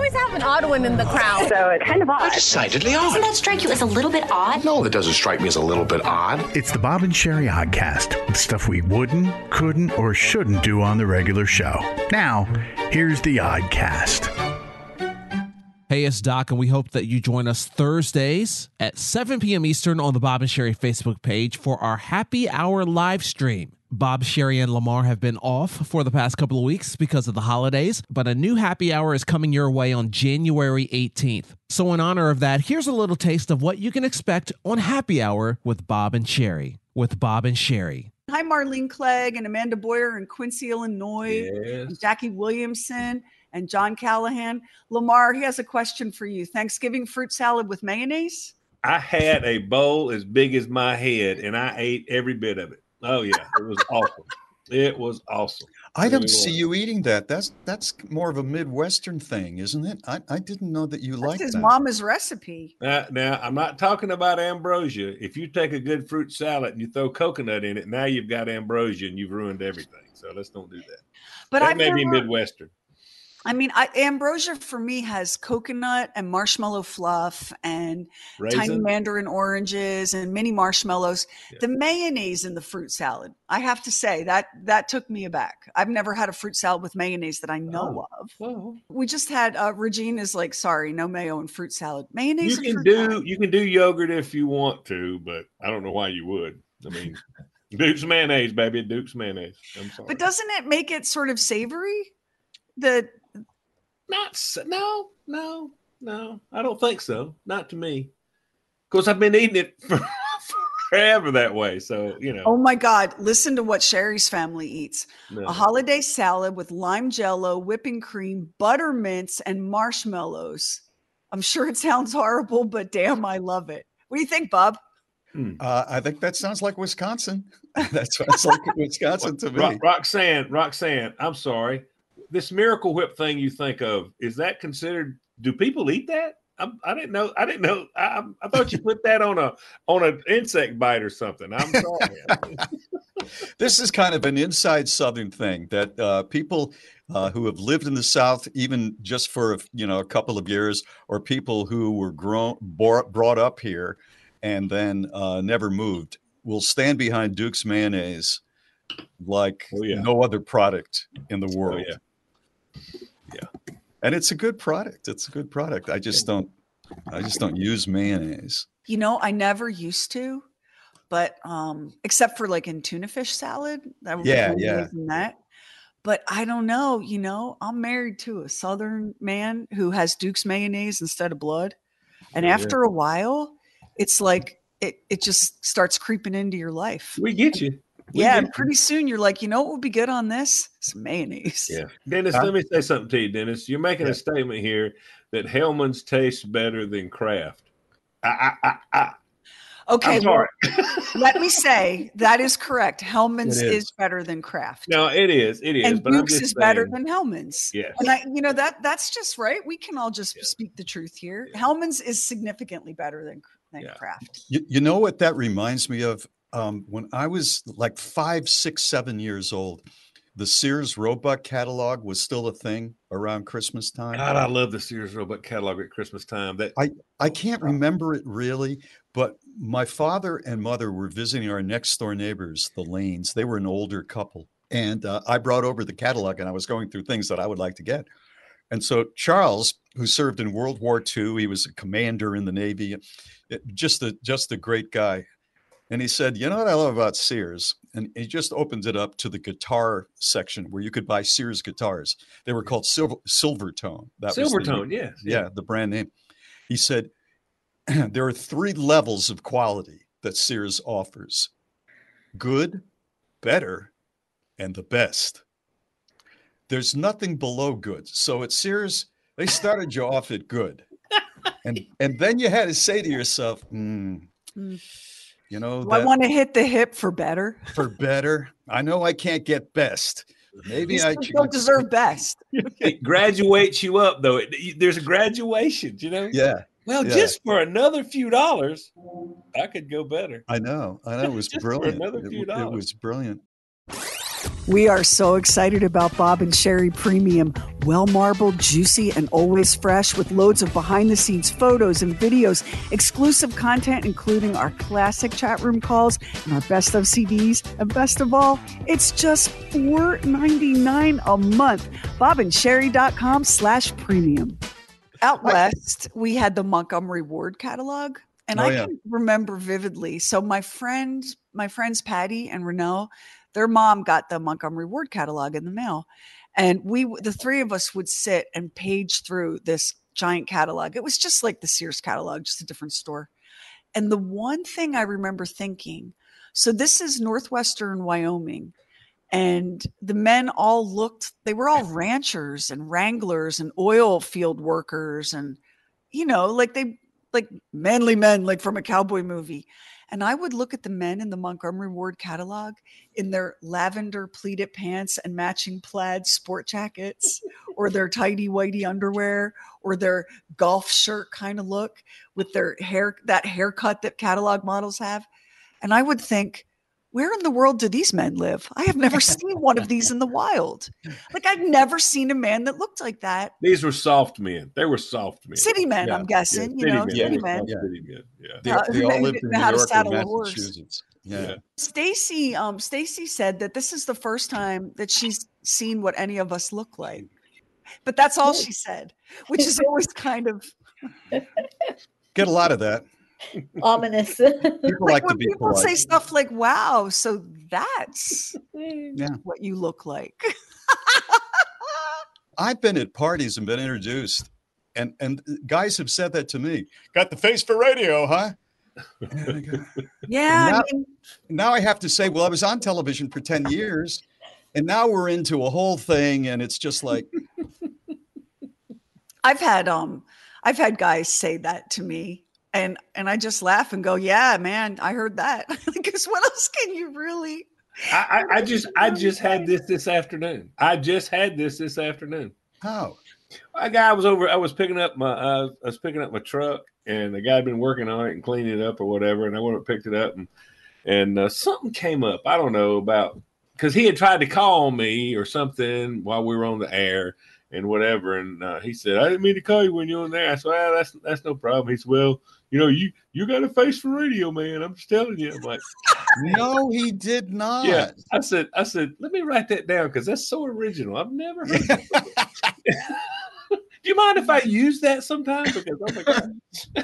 always have an odd one in the crowd. So it's kind of odd. Decidedly odd. Doesn't that strike you as a little bit odd? No, that doesn't strike me as a little bit odd. It's the Bob and Sherry Oddcast, with stuff we wouldn't, couldn't, or shouldn't do on the regular show. Now, here's the Oddcast. Hey, it's Doc, and we hope that you join us Thursdays at 7 p.m. Eastern on the Bob and Sherry Facebook page for our Happy Hour live stream. Bob, Sherry, and Lamar have been off for the past couple of weeks because of the holidays, but a new happy hour is coming your way on January 18th. So in honor of that, here's a little taste of what you can expect on Happy Hour with Bob and Sherry. Hi, Marlene Clegg and Amanda Boyer in Quincy, Illinois, and Jackie Williamson and John Callahan. Lamar, he has a question for you. Thanksgiving fruit salad with mayonnaise? I had a bowl as big as my head, and I ate every bit of it. Oh, yeah. It was awesome. It was awesome. I don't see you eating that. That's more of a Midwestern thing, isn't it? I didn't know that you liked that. That's his mama's recipe. Now, I'm not talking about ambrosia. If you take a good fruit salad and you throw coconut in it, now you've got ambrosia and you've ruined everything. So let's don't do that. But that may be Midwestern. I mean, ambrosia for me has coconut and marshmallow fluff and tiny mandarin oranges and mini marshmallows. Yeah. The mayonnaise in the fruit salad, I have to say that took me aback. I've never had a fruit salad with mayonnaise that I know of. Oh. We just had Regina's like, sorry, no mayo and fruit salad. Mayonnaise. You can do yogurt if you want to, but I don't know why you would. I mean, Duke's mayonnaise, baby, Duke's mayonnaise. I'm sorry. But doesn't it make it sort of savory? No, I don't think so. Not to me. Of course, I've been eating it forever that way. So, you know. Oh my God. Listen to what Sherry's family eats. No. A holiday salad with lime jello, whipping cream, butter mints, and marshmallows. I'm sure it sounds horrible, but damn, I love it. What do you think, Bob? I think that sounds like Wisconsin. That sounds like Wisconsin to me. Roxanne, I'm sorry. This Miracle Whip thing you think of, is that considered? Do people eat that? I didn't know. I thought you put that on an insect bite or something. I'm sorry. This is kind of an inside Southern thing that people who have lived in the South, even just for a couple of years, or people who were brought up here and then never moved, will stand behind Duke's mayonnaise like no other product in the world. Yeah. And it's a good product. I just don't use mayonnaise. I never used to, but except for like in tuna fish salad. That would be that. But I don't know, I'm married to a Southern man who has Duke's mayonnaise instead of blood. And after a while, it's like it just starts creeping into your life. We get you. And pretty soon you're like, what would be good on this? Some mayonnaise. Yeah. Dennis, let me say something to you, Dennis. You're making a statement here that Hellmann's tastes better than Kraft. Okay. Well, let me say that is correct. Hellmann's is better than Kraft. No, it is. And but Duke's is better than Hellmann's. Yes. And that's just right. We can all just speak the truth here. Yeah. Hellmann's is significantly better than Kraft. You know what that reminds me of? When I was like 5, 6, 7 years old, the Sears Roebuck catalog was still a thing around Christmas time. God, I love the Sears Roebuck catalog at Christmas time. I can't remember it really, but my father and mother were visiting our next door neighbors, the Lanes. They were an older couple. And I brought over the catalog and I was going through things that I would like to get. And so Charles, who served in World War II, he was a commander in the Navy, just a great guy. And he said, you know what I love about Sears? And he just opened it up to the guitar section where you could buy Sears guitars. They were called Silvertone. Silvertone, yes. Yeah, the brand name. He said, there are 3 levels of quality that Sears offers: good, better, and the best. There's nothing below good. So at Sears, they started you off at good. And then you had to say to yourself, I want to hit the hip for better. For better. I know I can't get best. Maybe I don't deserve best. It graduates you up, though. There's a graduation, Yeah. Well, just for another few dollars, I could go better. I know. It was brilliant. For another few dollars. It was brilliant. We are so excited about Bob and Sherry Premium. Well-marbled, juicy, and always fresh with loads of behind-the-scenes photos and videos, exclusive content including our classic chat room calls and our best of CDs. And best of all, it's just $4.99 a month. BobandSherry.com/premium. Out west, we had the Montgomery Ward catalog. And I can remember vividly. So my friends Patty and Renelle, their mom got the Montgomery Ward catalog in the mail. And the three of us would sit and page through this giant catalog. It was just like the Sears catalog, just a different store. And the one thing I remember thinking, so this is Northwestern Wyoming. And the men they were all ranchers and wranglers and oil field workers. And, like manly men, like from a cowboy movie. And I would look at the men in the Montgomery Ward catalog in their lavender pleated pants and matching plaid sport jackets, or their tidy whitey underwear, or their golf shirt kind of look with their hair, that haircut that catalog models have. And I would think, where in the world do these men live? I have never seen one of these in the wild. Like, I've never seen a man that looked like that. These were soft men. They were soft men. City men, I'm guessing. City men. City men. Yeah. They all lived in New York and Massachusetts. Yeah. Stacy said that this is the first time that she's seen what any of us look like. But that's all she said, which is always kind of get a lot of that. Ominous. People like to be people polite. say stuff like, wow, so that's what you look like. I've been at parties and been introduced, and guys have said that to me. Got the face for radio, huh? Yeah. Now I have to say, well, I was on television for 10 years, and now we're into a whole thing, and it's just like. I've had guys say that to me. And I just laugh and go, yeah, man, I heard that. Because what else can you really? I just had this afternoon. I just had this afternoon. How? A guy was over. I was picking up my truck, and the guy had been working on it and cleaning it up or whatever. And I went and picked it up, and something came up. I don't know about, because he had tried to call me or something while we were on the air and whatever. And he said, I didn't mean to call you when you're on there. I said, well, that's no problem. He said, well, you got a face for radio, man. I'm just telling you. I'm like, no, he did not. Yeah. I said, let me write that down because that's so original. I've never heard that. Do you mind if I use that sometime? Because oh my God.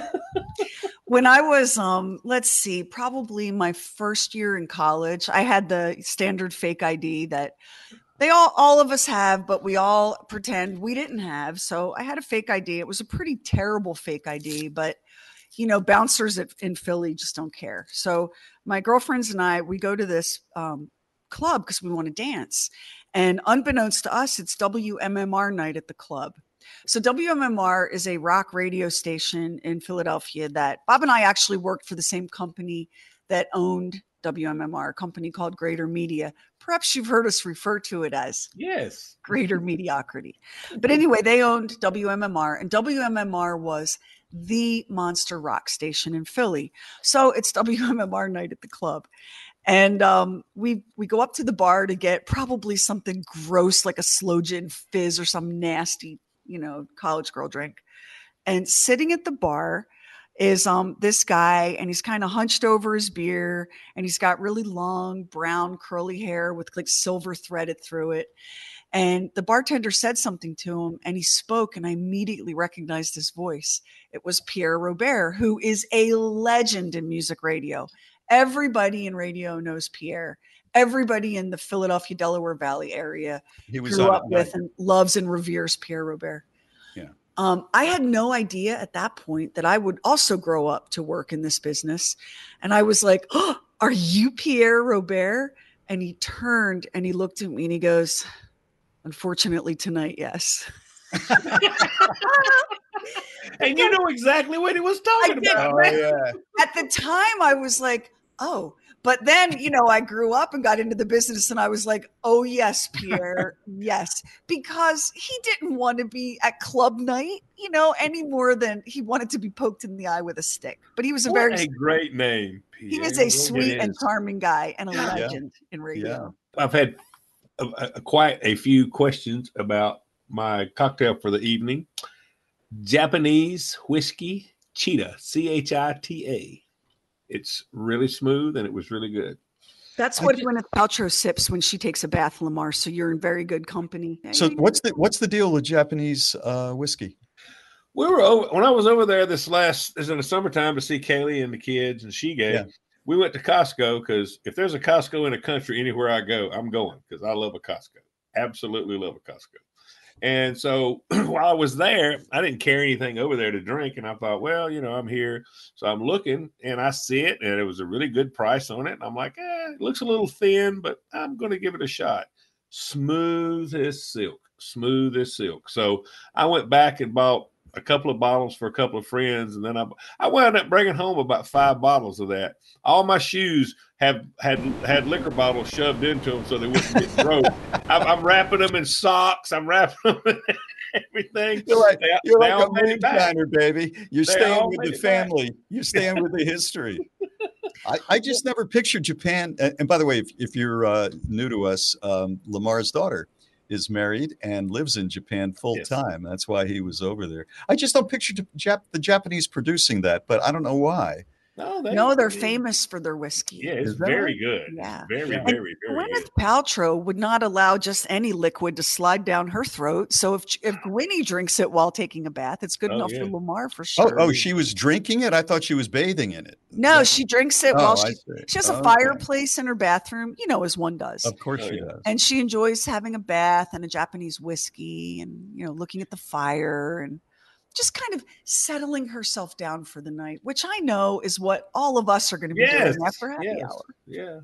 When I was, probably my first year in college, I had the standard fake ID that they all of us have, but we all pretend we didn't have. So I had a fake ID. It was a pretty terrible fake ID, but bouncers in Philly just don't care. So my girlfriends and I, we go to this club because we want to dance. And unbeknownst to us, it's WMMR night at the club. So WMMR is a rock radio station in Philadelphia that Bob and I actually worked for the same company that owned WMMR, a company called Greater Media. Perhaps you've heard us refer to it as Greater Mediocrity. But anyway, they owned WMMR, and WMMR was the monster rock station in Philly. So it's WMMR night at the club. And we go up to the bar to get probably something gross like a slow gin fizz or some nasty, college girl drink. And sitting at the bar is this guy, and he's kind of hunched over his beer, and he's got really long brown curly hair with like silver threaded through it. And the bartender said something to him, and he spoke, and I immediately recognized his voice. It was Pierre Robert, who is a legend in music radio. Everybody in radio knows Pierre. Everybody in the Philadelphia, Delaware Valley area grew up with and loves and reveres Pierre Robert. Yeah. I had no idea at that point that I would also grow up to work in this business. And I was like, oh, are you Pierre Robert? And he turned and he looked at me and he goes, unfortunately tonight, yes. And you know exactly what he was talking about. Oh, yeah. At the time, I was like, oh. But then, I grew up and got into the business and I was like, oh, yes, Pierre, yes. Because he didn't want to be at club night, any more than he wanted to be poked in the eye with a stick. But he was a great name, Pierre. He was a sweet and charming guy and a legend in radio. Yeah. I've had quite a few questions about my cocktail for the evening. Japanese whiskey Chita, Chita. It's really smooth and it was really good. That's what Gwyneth Paltrow sips when she takes a bath, Lamar. So you're in very good company. So what's the deal with Japanese whiskey? We were over when I was over there this in the summertime to see Kaylee and the kids and Shige. Yeah. We went to Costco because if there's a Costco in a country anywhere I go, I'm going because I love a Costco. Absolutely love a Costco. And so while I was there, I didn't carry anything over there to drink. And I thought, well, I'm here. So I'm looking and I see it and it was a really good price on it. And I'm like, it looks a little thin, but I'm going to give it a shot. Smooth as silk. So I went back and bought a couple of bottles for a couple of friends. And then I wound up bringing home about 5 bottles of that. All my shoes had liquor bottles shoved into them so they wouldn't get broke. I'm wrapping them in socks. I'm wrapping them in everything. You're like a moonshiner, baby. You're staying with the family. You're staying with the history. I just never pictured Japan. And by the way, if you're new to us, Lamar's daughter is married and lives in Japan full time. That's why he was over there. I just don't picture the Japanese producing that, but I don't know why. No, they're famous for their whiskey. Yeah, it's very good. Yeah. Very Gwyneth good. Paltrow would not allow just any liquid to slide down her throat. So if Gwynnie drinks it while taking a bath, it's good enough for Lamar for sure. Oh, she was drinking it? I thought she was bathing in it. No, she drinks it while she has a fireplace in her bathroom, as one does. Of course she does. And she enjoys having a bath and a Japanese whiskey and, looking at the fire and just kind of settling herself down for the night, which I know is what all of us are going to be doing after happy hour. Yeah.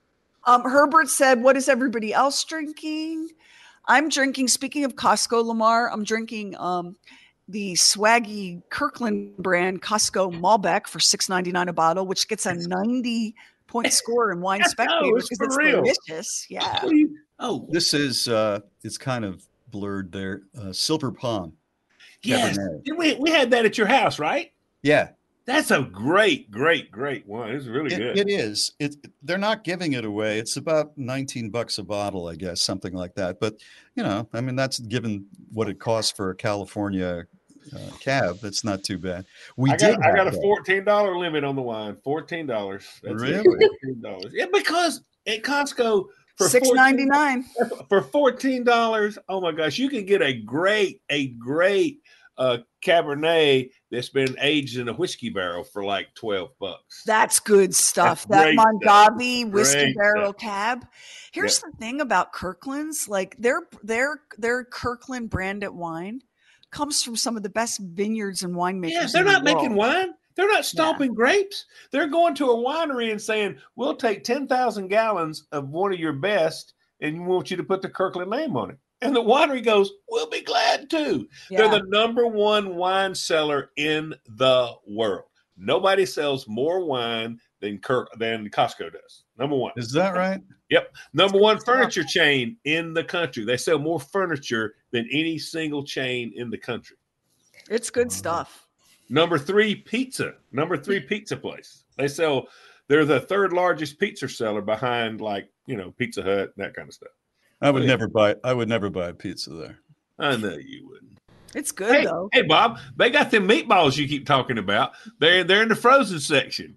Herbert said, what is everybody else drinking? I'm drinking, speaking of Costco, Lamar, I'm drinking the swaggy Kirkland brand Costco Malbec for $6.99 a bottle, which gets a 90-point score in Wine Spectator because it's delicious. Yeah. This is, it's kind of blurred there. Silver Palm. Yes, we had that at your house, right? Yeah. That's a great one. It's really good. It is. They're not giving it away. It's about $19 a bottle, I guess, something like that. But, that's given what it costs for a California cab. That's not too bad. I got a $14 limit on the wine. $14. That's really? $14. Yeah, because at Costco, for $6.99 for $14. Oh my gosh, you can get a great Cabernet that's been aged in a whiskey barrel for like $12. That's good stuff. That Mondavi whiskey barrel cab. Here's the thing about Kirkland's, like their Kirkland branded wine comes from some of the best vineyards and winemakers. Yeah, they're not making wine. They're not stomping grapes. They're going to a winery and saying, we'll take 10,000 gallons of one of your best and we want you to put the Kirkland name on it. And the winery goes, we'll be glad to. Yeah. They're the number one wine seller in the world. Nobody sells more wine than Costco does. Number one. Is that right? Yep. Number one furniture chain in the country. They sell more furniture than any single chain in the country. It's good stuff. Number three pizza place. They're the third largest pizza seller behind Pizza Hut, that kind of stuff. I would never buy a pizza there. I know you wouldn't. It's good though. Hey Bob, they got them meatballs you keep talking about. They're in the frozen section.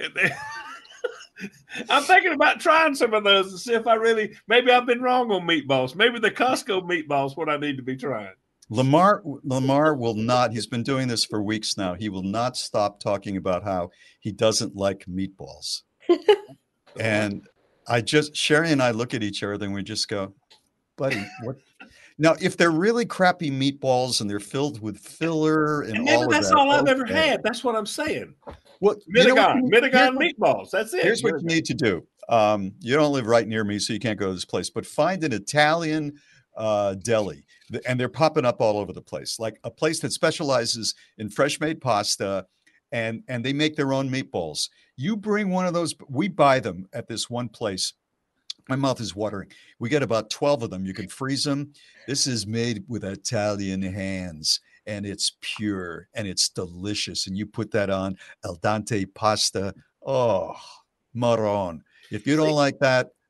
I'm thinking about trying some of those to see if maybe I've been wrong on meatballs. Maybe the Costco meatballs what I need to be trying. Lamar will not. He's been doing this for weeks now. He will not stop talking about how he doesn't like meatballs. And Sherry and I look at each other and we just go, buddy, what? Now, if they're really crappy meatballs and they're filled with filler and all of that. That's all I've ever had. That's what I'm saying. Well, Mittagon meatballs. That's it. Here's what you need to do. You don't live right near me, so you can't go to this place, but find an Italian deli. And they're popping up all over the place, like a place that specializes in fresh made pasta and they make their own meatballs. You bring one of those, we buy them at this one place. My mouth is watering. We get about 12 of them. You can freeze them. This is made with Italian hands and it's pure and it's delicious. And you put that on al dente pasta. Oh, marron. If you don't like that,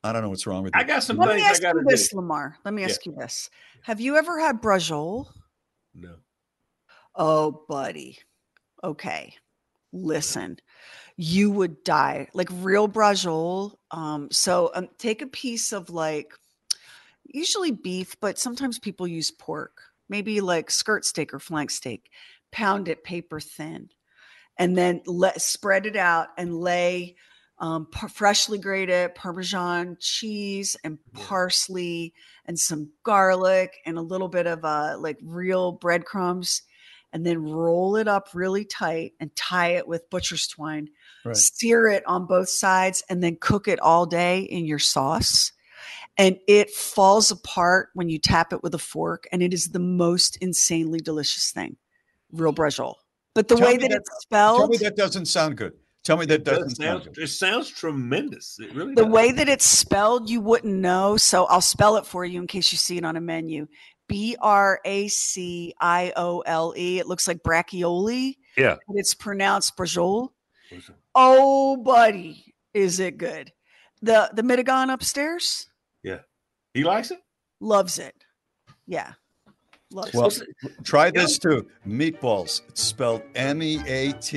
I don't know what's wrong with you. I got some Let things me ask I got to you do. this, Lamar. Let me ask you this. Have you ever had Brajol? No. Oh, buddy. Okay. Listen, you would die. Like real Brajol. Take a piece of like, usually beef, but sometimes people use pork. Maybe like skirt steak or flank steak. Pound it paper thin. And then spread it out and lay freshly grated Parmesan cheese and parsley and some garlic and a little bit of like real breadcrumbs, and then roll it up really tight and tie it with butcher's twine. Right. Sear it on both sides and then cook it all day in your sauce. And it falls apart when you tap it with a fork, and it is the most insanely delicious thing. Real Brajol. But the way that it's spelled. Tell me that doesn't sound good. Tell me that doesn't sound good. It sounds tremendous. It really the does. way that it's spelled, you wouldn't know. So I'll spell it for you in case you see it on a menu. Braciole. It looks like braccioli. Yeah. But it's pronounced Brajol. Oh, buddy, is it good? The Mitagon upstairs? Yeah. He likes it? Loves it. Yeah. Loves Well, it. try this too. Meatballs. It's spelled MEATBALLS.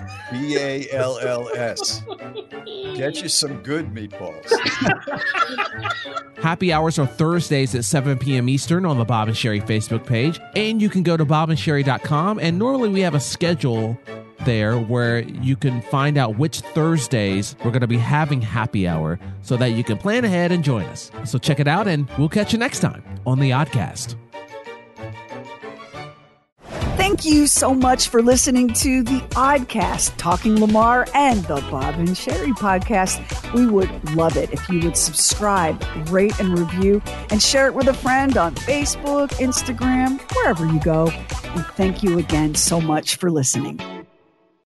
Get you some good meatballs. Happy hours are Thursdays at 7 p.m. Eastern on the Bob and Sherry Facebook page. And you can go to bobandsherry.com. And normally we have a schedule there where you can find out which Thursdays we're going to be having happy hour so that you can plan ahead and join us. So check it out, and we'll catch you next time on the Oddcast. Thank you so much for listening to the Oddcast, Talking Lamar and the Bob and Sherry podcast. We would love it if you would subscribe, rate, and review, and share it with a friend on Facebook, Instagram, wherever you go. And thank you again so much for listening.